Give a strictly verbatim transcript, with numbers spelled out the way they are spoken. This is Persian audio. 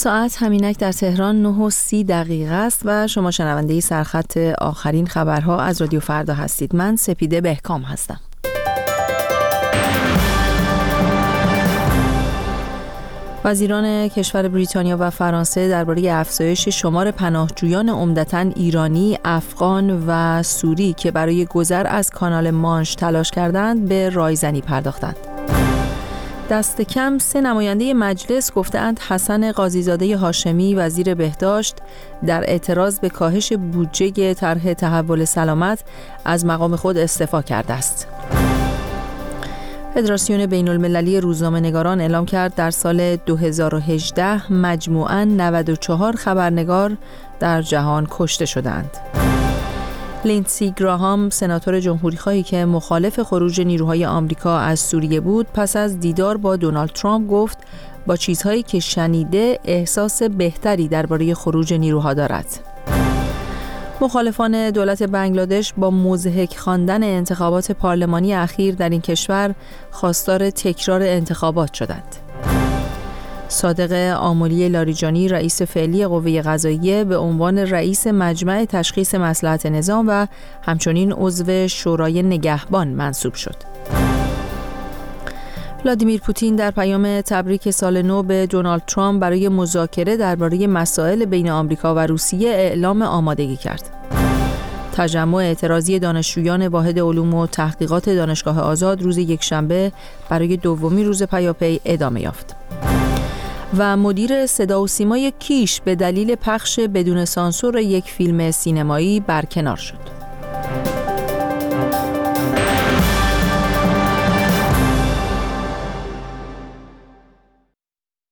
ساعت همینک در تهران نه و سی دقیقه است و شما شنونده سرخط آخرین خبرها از رادیو فردا هستید. من سپیده بهکام هستم. وزیران کشور بریتانیا و فرانسه درباره افزایش شمار پناهجویان عمدتاً ایرانی، افغان و سوری که برای گذر از کانال مانش تلاش کردند به رایزنی پرداختند. دست کم سه نماینده مجلس گفتند حسن قاضیزاده هاشمی وزیر بهداشت در اعتراض به کاهش بودجه طرح تحول سلامت از مقام خود استعفا کرده است. فدراسیون بین المللی روزنامه‌نگاران اعلام کرد در سال دو هزار و هجده مجموعاً نود و چهار خبرنگار در جهان کشته شدند. لیندسی گراهام، سناتور جمهوری‌خواهی که مخالف خروج نیروهای آمریکا از سوریه بود، پس از دیدار با دونالد ترامپ گفت با چیزهایی که شنیده احساس بهتری درباره خروج نیروها دارد. مخالفان دولت بنگلادش با مضحک خواندن انتخابات پارلمانی اخیر در این کشور خواستار تکرار انتخابات شدند. صادق آملی لاریجانی، رئیس فعلی قوه قضاییه، به عنوان رئیس مجمع تشخیص مصلحت نظام و همچنین عضو شورای نگهبان منصوب شد. ولادیمیر پوتین در پیام تبریک سال نو به دونالد ترامپ برای مذاکره درباره مسائل بین آمریکا و روسیه اعلام آمادگی کرد. تجمع اعتراضی دانشجویان واحد علوم و تحقیقات دانشگاه آزاد روز یکشنبه برای دومین روز پیاپی ادامه یافت. و مدیر صدا و سیمای کیش به دلیل پخش بدون سانسور یک فیلم سینمایی برکنار شد.